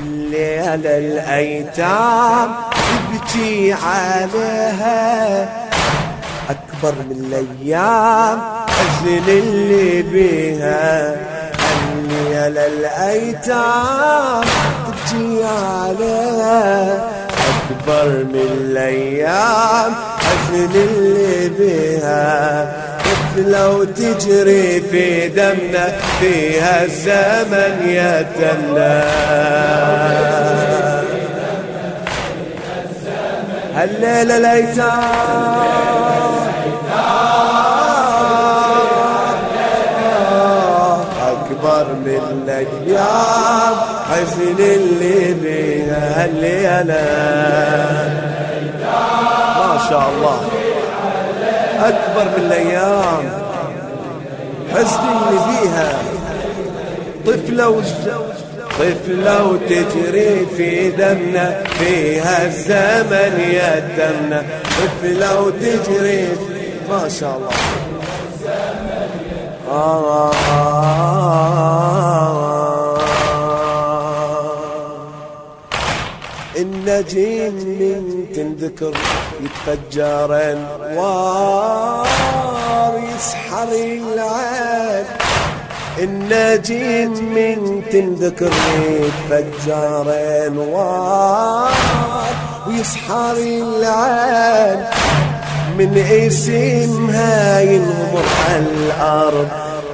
الليلة الأيتام تبكي عليها أكبر من الأيام حزن اللي بيها. الليلة الأيتام تبكي عليها أكبر من الأيام حزن اللي بيها. لو تجري في دمنا فيها الزمن يتلى. هالليلة الأيتام أكبر من الأيام حزن اللي بيها. هالليلة ما شاء الله أكبر من الأيام حزن اللي فيها. طفلة وتجري في دمنا فيها الزمن يتمنا. طفلة وتجري ما شاء الله النجم من تنذكر يتفجر انوار يسحر العين. النجم من تنذكر يتفجر انوار ويسحر العين. من اسمها ينغمر الارض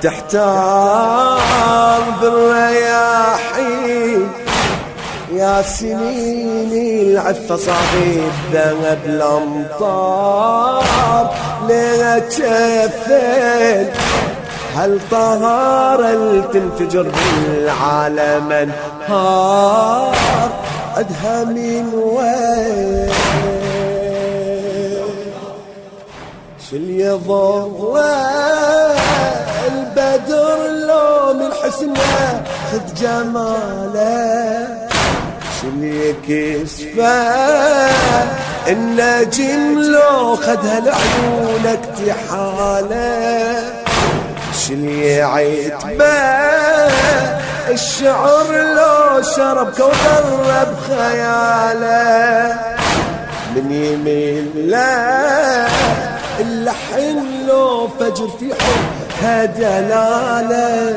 تحتار بالرياحين. يا سنين العفة صعيد ذهب الأمطار ليها تشفين. هل طهارة تنفجر بالعالم انهار عدها من وين. شل يضوى البدر لو من حسنه خذ جماله. شل يكسفه النجم لو خدها لعيونك تحاله. شل يعتبه الشعر لو شرب كوثر بخياله. من يميل له اللحن لو فجر في حبها دلاله.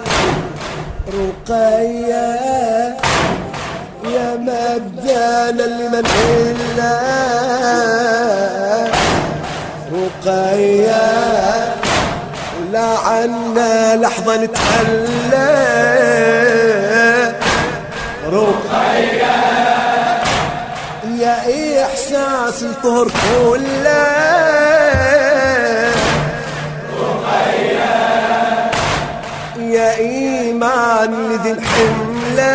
رقية يا مبدانا لمن إلا. رقية لا عنا لحظة نتحلى. رقية يا إحساس الطهر كله. رقية يا إيمان لذي الحملة.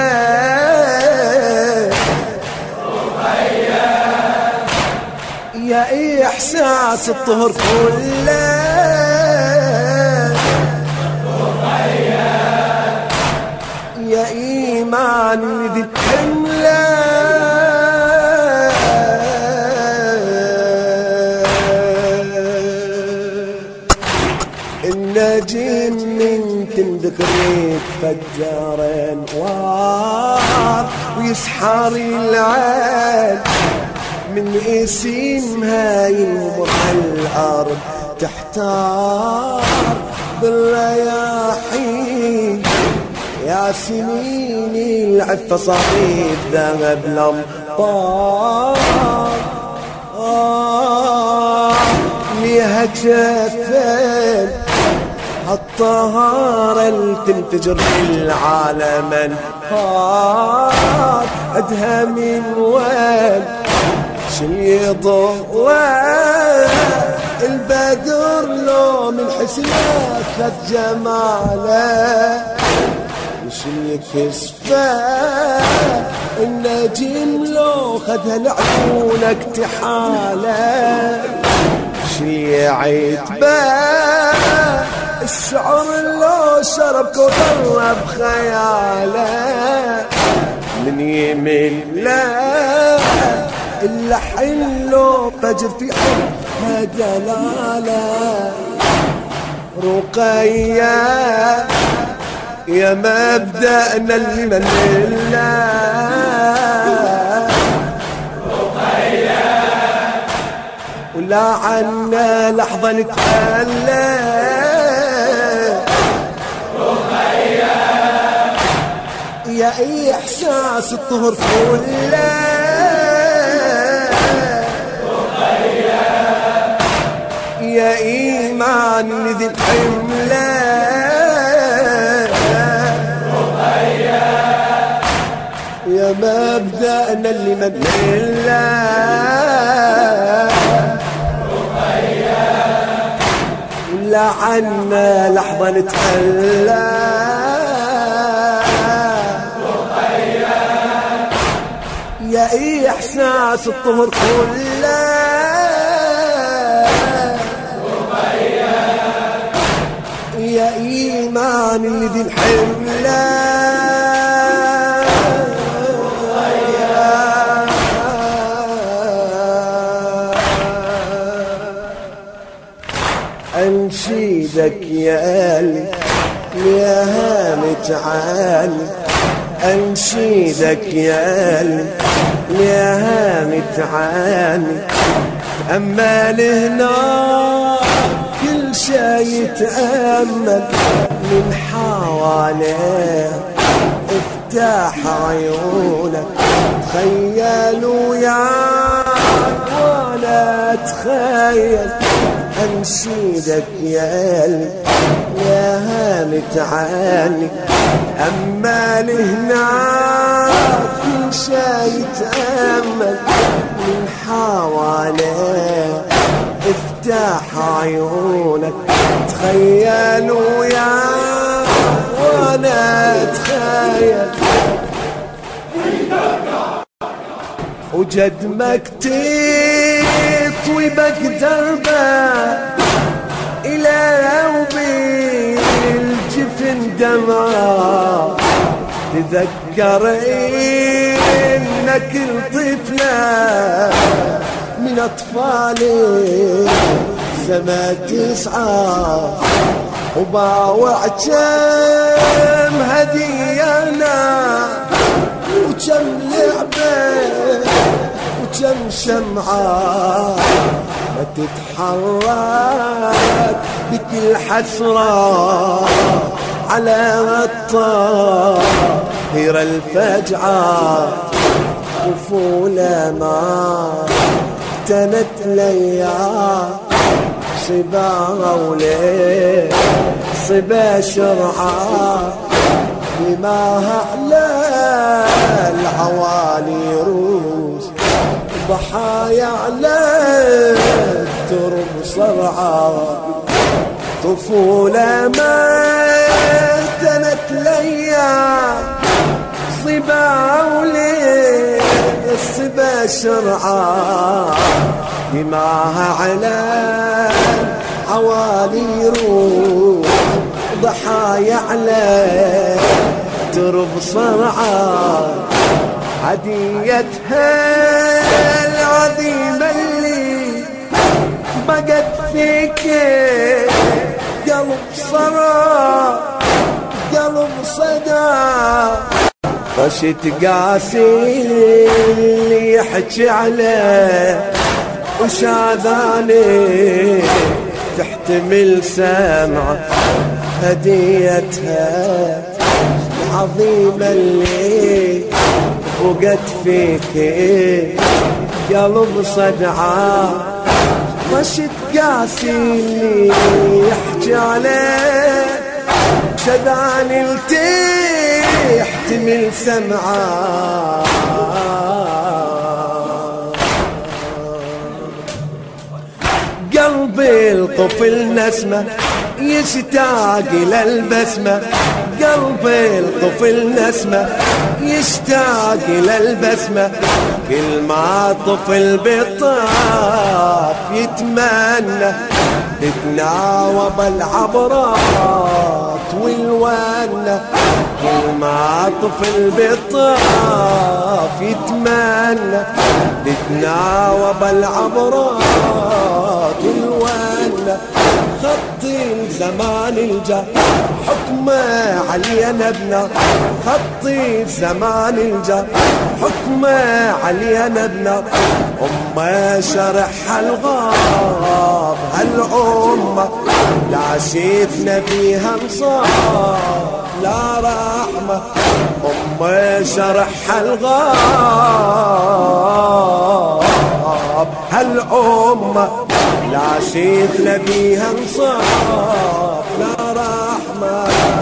رقية يا إحساس الطهر كله. رقية يا إيمان لذي الحملة. النجم من تنذكر يتفجر انوار ويسحر العين. من اسمها ينمر الارض تحتار بالرياحين. يا سنين العفة صعيد ذهب الأمطار ليها جفين. الطهارة تنفجر في العالم انهار عدها من وين. شل يضوى البدر لو من حسنه خذ جماله. وشل يكسفه النجم لو خدها لعيونك تحاله. شل يعتبه الشعر لو شرب كوثر بخياله. من يميل له اللحن لو فجر في حبها دلاله. رقية يا مبدأنا لمن الله. ولا عنا لحظة نتخلى. يا اي احساس الطهر كله، يا ايمان ذي الحمله، يا مبدأنا اللي مبنينا، ولا عنا لحظة نتخلى. يا ايه احساس الطهر كله، يا ايمان اللي ذي الحمله، انشيدك يا قلبي يا هامة عالي، انشيدك يا قلبي يا هامة عالي. اما لهنا كل شي يتأمل من حواليه، افتح عيونك تخيل وياك وانا اتخيل. انشيدك يا قلبي يا هامة عالي، اما لهناك كل شي يتأمل من حواليه، افتح عيونك تخيل وياك وانا اتخيل. وجدمك تطوي بك دربه إلى وبين الجفن دمعة، تذكر إنك الطفلة من أطفالي سما تسعى، وباوع كم هدينا وكم لعبة وكم شمعة، ما تتحرك بكل حسرة على الطاهرة الفجعة. طفولة ما اقتنت ليا صبا وليه صبا شرعة، دماها على العوالي روس، ضحايا على الترب صرعة. طفولة ما اهتنت ليا صبا وليه الصبا شرعة، دماها على عوالي روح، ضحايا على ترب صرعة. هديتها العظيمة اللي بقت فيك قلب صرا قلب صدى، رشت قاسي اللي يحكي عليه وشاذاني تحتمل سمعه. هديتها العظيمة اللي بقت فيك قلب صدعة، رشد قاسي اللي يحكي عليه شذاني تحتمل سمعه. قلبي الطفل نسمة يشتاق إلى البسمة، قلبي الطفل نسمة يشتاق إلى البسمة. كل ما طفل بالطاف يتمنى تتناوب العبرات والونة. كل ما طفل بالطاف يتمنى تتناوب العبرات والونة. خطي زمان الجا حكمه علينا بنا خطي زمان الجا حكمه علينا بنا أمه شرح الغاب هالأمة لا شفنا فيها انصاف لا رحمة أمه شرح الغاب هالأمة لا شفنا فيها انصاف لا رحمة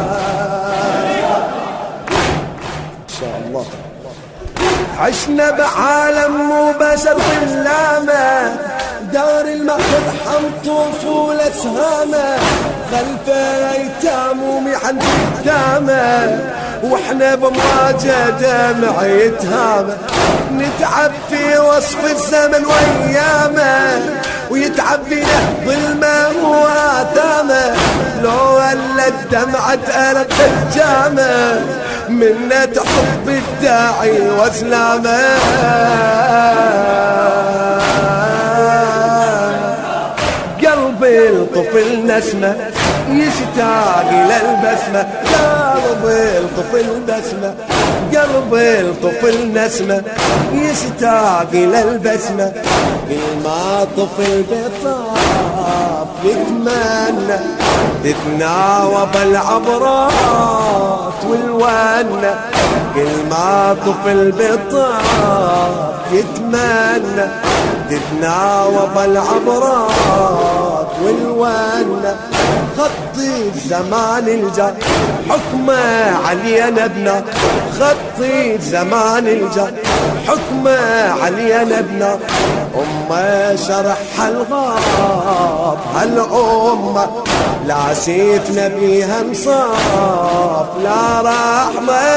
إن شاء الله. عشنا بعالم مو بشر ظلامة دار المأخذ حم طفولة سهامة خلفه ايتام ومحن قدامه واحنا بمواجه دمع يتهامه نتعب في وصف الزمن وايامه ويتعب فينا ظلمه واثامه لو ولت دمعة ألم سجامه منة حب الداعي وسلامه قلبي الطفل نسمه يشتاق إلى البسمة قلبي الطفل بسمة قلبي الطفل نسمة يشتاق إلى البسمة كل ما طفل بطاف يتمنى تتناوب العبرات والونة كل ما طفل بطاف يتمنى تتناوب العبرات والونة خطي زمان الجا حكمه علينا بنا خطي زمان الجا حكمه علينا بنا أمه شرح الغاب هالأمة لا شفنا بيها انصاف لا رحمة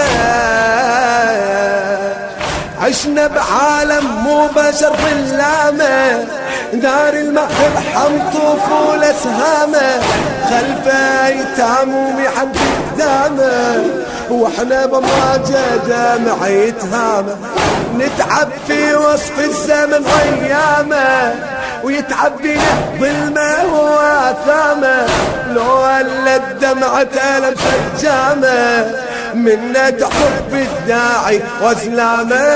عشنا بعالم مو بشر ظلامة دار المأخذ حم طفولة سهامة خلفه ايتام ومحن قدامه واحنا بمواجه دمع يتهامه نتعب في وصف الزمن وايامه ويتعب بينا ظلمه واثامه لو ولت دمعة ألم سجامه منة حب الداعي وسلامه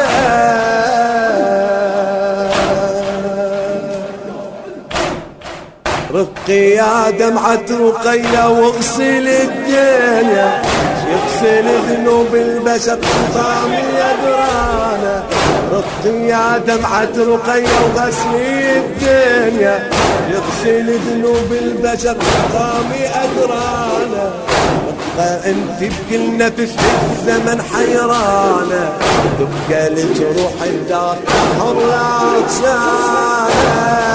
رقي يا دمعة رقية واغسل الدنيا يغسل ذنوب البشر طامي أدرانا رقي يا دمعة رقية وغسل الدنيا يغسل ذنوب البشر طامي أدرانا انت بكل نفس في الزمن حيرانة تبقى لجروح الدار حرة عطشانة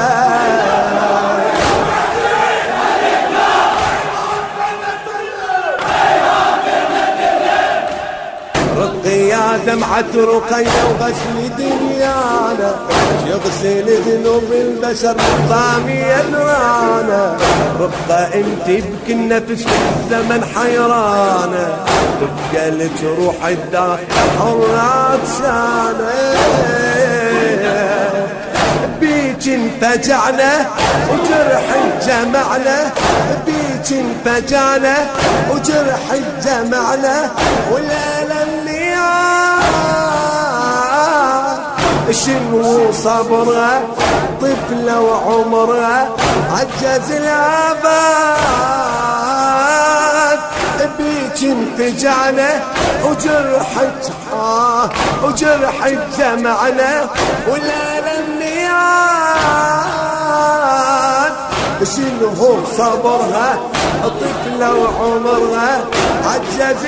يا دمعة رقية وغسل دنيانا يغسل ذنوب البشر طامي أدرانا ربطة انت بكل نفس في الزمن حيرانة تبقى لجروح الدار حرات شانة بيك انفجعنا وجرح جمعنا بيك انفجعنا وجرح جمعنا والألم شنو صبرها طفلة وعمرها عجز الآباد بيك انفجعنا وجرح جمعنا والألم نياد شنو صبرها طفلة وعمرها عجز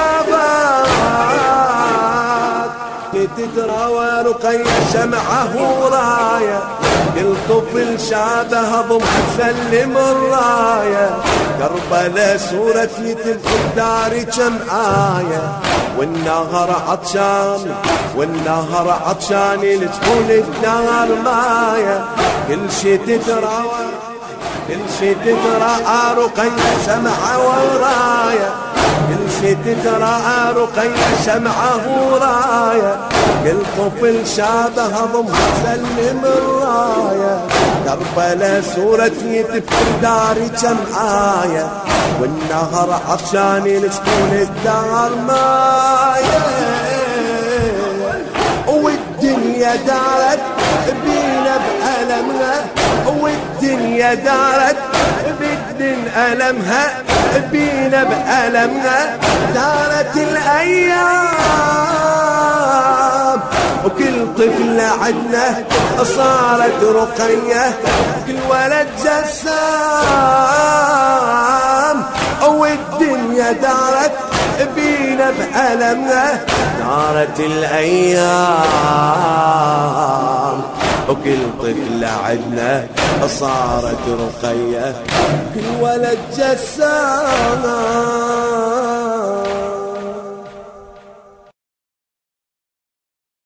الآباد تتراوى رقية شمعه وراية كل طفل شابه ضم سلم الراية كربلاء صورة يتم في الدار كم آية والنهر عطشان لجفون الدار ماية كل شي تتراوى رقية شمعه وراية كل شي تتراءى رقية شمعه وراية كل طفل شابه ضم سلم الراية كربلاء صورتي تفكر داري كم آية والنهر عطشان يلجطون الدار مايه والدنيا دارت بينا بألمها والدنيا دارت بدن ألمها بينا بألمها دارت الأيام وكل طفل عدنا صارت رقية وكل ولد جسام والدنيا دارت بينا بألمها دارت الأيام وكل طفل عدنا صارت رقية كل ولد جسام.